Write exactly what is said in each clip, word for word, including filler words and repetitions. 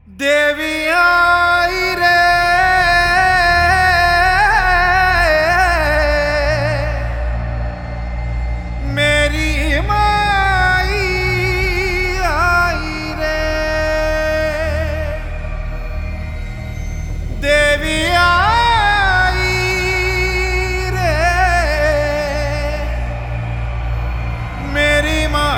देवी आई रे मेरी माई आई रे। देवी आई रे मेरी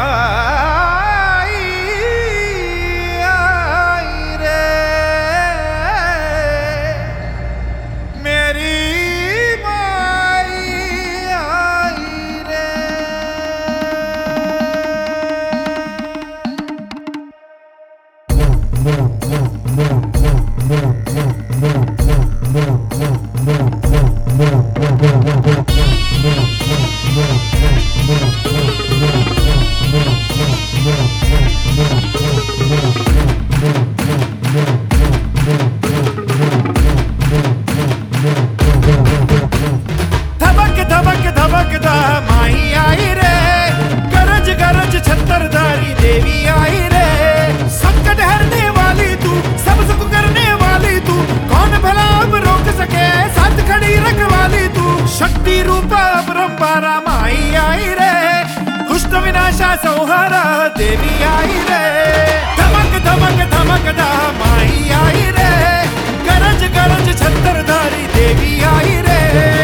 धबक धबक धबकदा माही आई रे, गरज गरज छत्तरधारी देवी आई रे। संकट हरने वाली तू, सब सुख करने वाली तू, कौन भला अब रोक सके साथ खड़ी रखवाली तू। शक्ति रूप अपरंपारा माही आई रे, दुष्ट विनाशा संहारा देवी आई रे। धमक धमक धमकदा माही आई रे, गरज गरज छत्तरधारी देवी आई रे।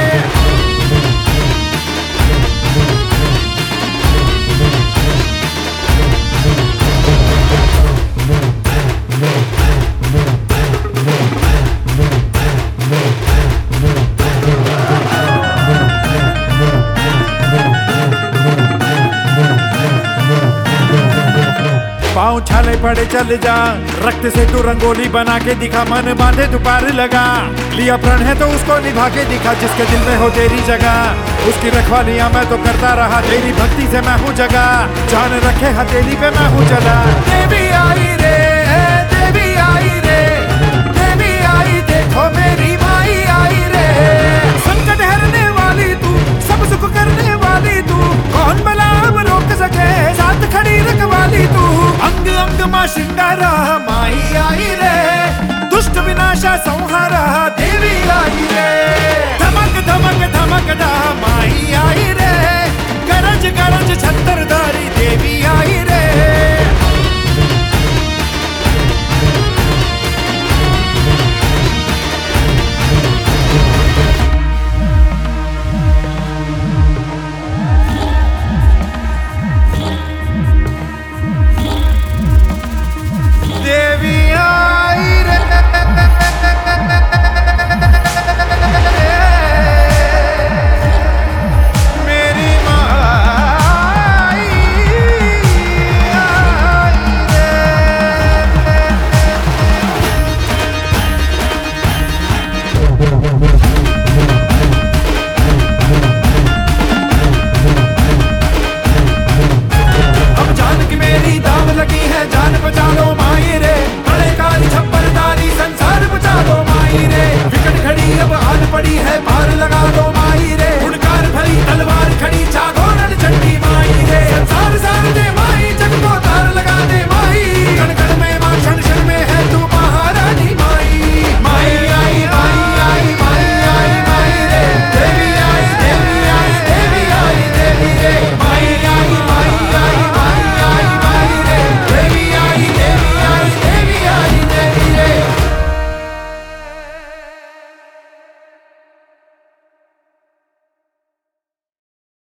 पाँव छाले पड़े चल जा, रक्त से तू रंगोली बना के दिखा, मन बांधे तू पार लगा। लिया प्रण है तो उसको निभा के दिखा, जिसके दिल में हो तेरी जगह उसकी रखवालियां मैं तो करता रहा। तेरी भक्ति से मैं हूँ जगा, जान रखे हथेली पे मैं हूँ चला। देवी आई रे देवी आई रे देवी आई, देखो मेरी माई आई रे। संकट हरने वाली तू, सब सुख करने वाली तू, कौन भला अब रोक सके साथ खड़ी रखवाली तू। अंग अंग मां श्रृंगारा माही आई रे, दुष्ट विनाशा संहारा